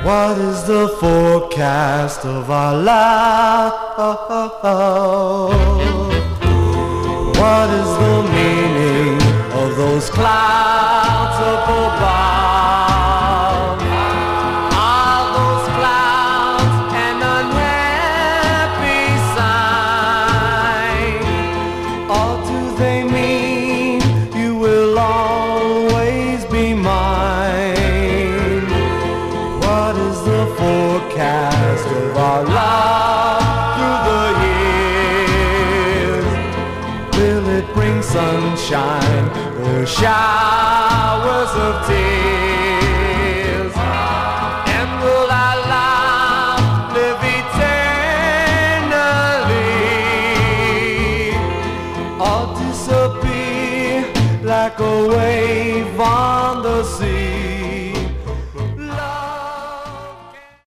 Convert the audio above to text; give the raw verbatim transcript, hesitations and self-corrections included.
What is the forecast of our love? What is the meaning of those clouds up above? Are those clouds an unhappy sign? Or do they mean you will always be mine? What is the forecast of our love through the years? Will it bring sunshine or showers of tears? And will our love live eternally or disappear like a wave on